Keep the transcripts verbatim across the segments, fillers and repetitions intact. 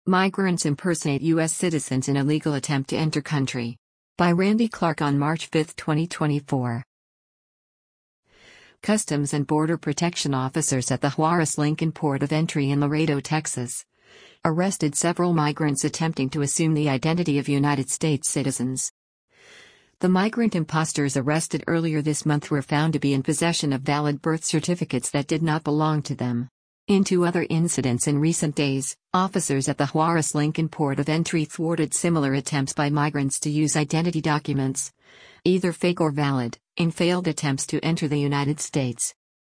Migrants impersonate U S citizens in illegal attempt to enter country. By Randy Clark on March fifth, twenty twenty-four. Customs and Border Protection officers at the Juarez Lincoln Port of Entry in Laredo, Texas, arrested several migrants attempting to assume the identity of United States citizens. The migrant imposters arrested earlier this month were found to be in possession of valid birth certificates that did not belong to them. In two other incidents in recent days, officers at the Juarez Lincoln Port of Entry thwarted similar attempts by migrants to use identity documents, either fake or valid, in failed attempts to enter the United States.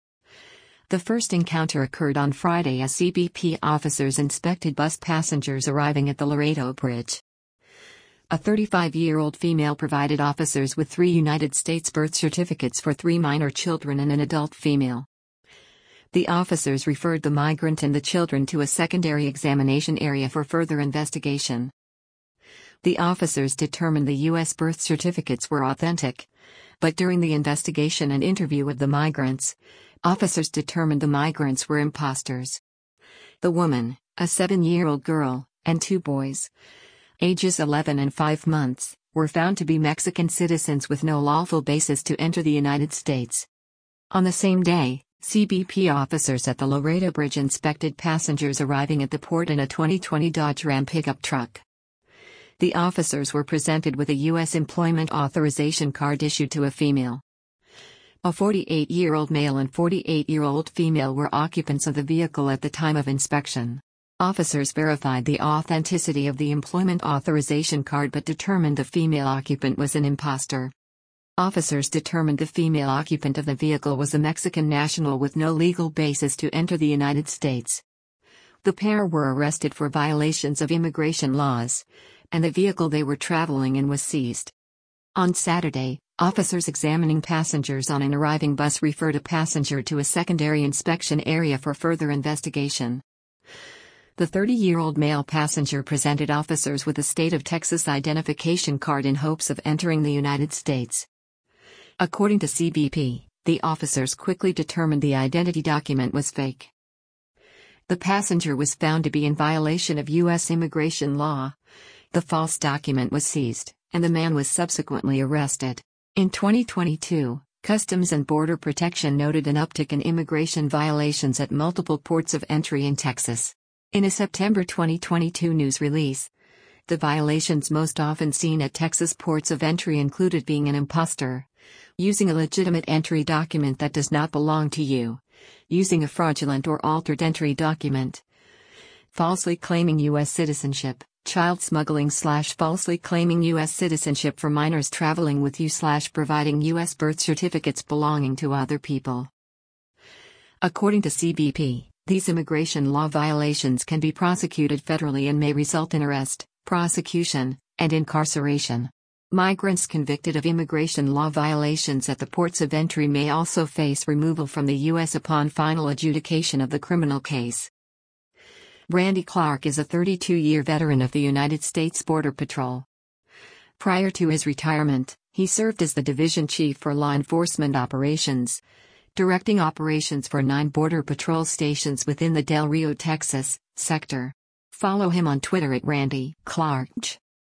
The first encounter occurred on Friday as C B P officers inspected bus passengers arriving at the Laredo Bridge. A thirty-five-year-old female provided officers with three United States birth certificates for three minor children and an adult female. The officers referred the migrant and the children to a secondary examination area for further investigation. The officers determined the U S birth certificates were authentic, but during the investigation and interview of the migrants, officers determined the migrants were imposters. The woman, a seven-year-old girl, and two boys, ages eleven and five months, were found to be Mexican citizens with no lawful basis to enter the United States. On the same day, C B P officers at the Laredo Bridge inspected passengers arriving at the port in a twenty twenty Dodge Ram pickup truck. The officers were presented with a U S employment authorization card issued to a female. A forty-eight-year-old male and forty-eight-year-old female were occupants of the vehicle at the time of inspection. Officers verified the authenticity of the employment authorization card but determined the female occupant was an imposter. Officers determined the female occupant of the vehicle was a Mexican national with no legal basis to enter the United States. The pair were arrested for violations of immigration laws, and the vehicle they were traveling in was seized. On Saturday, officers examining passengers on an arriving bus referred a passenger to a secondary inspection area for further investigation. The thirty-year-old male passenger presented officers with a state of Texas identification card in hopes of entering the United States. According to C B P, the officers quickly determined the identity document was fake. The passenger was found to be in violation of U S immigration law. The false document was seized, and the man was subsequently arrested. In twenty twenty-two, Customs and Border Protection noted an uptick in immigration violations at multiple ports of entry in Texas. In a September twenty twenty-two news release, the violations most often seen at Texas ports of entry included being an imposter, using a legitimate entry document that does not belong to you, using a fraudulent or altered entry document, falsely claiming U S citizenship, child smuggling slash falsely claiming U S citizenship for minors traveling with you slash providing U S birth certificates belonging to other people. According to C B P, these immigration law violations can be prosecuted federally and may result in arrest, prosecution, and incarceration. Migrants convicted of immigration law violations at the ports of entry may also face removal from the U S upon final adjudication of the criminal case. Randy Clark is a thirty-two-year veteran of the United States Border Patrol. Prior to his retirement, he served as the division chief for law enforcement operations, directing operations for nine Border Patrol stations within the Del Rio, Texas, sector. Follow him on Twitter at Randy Clark.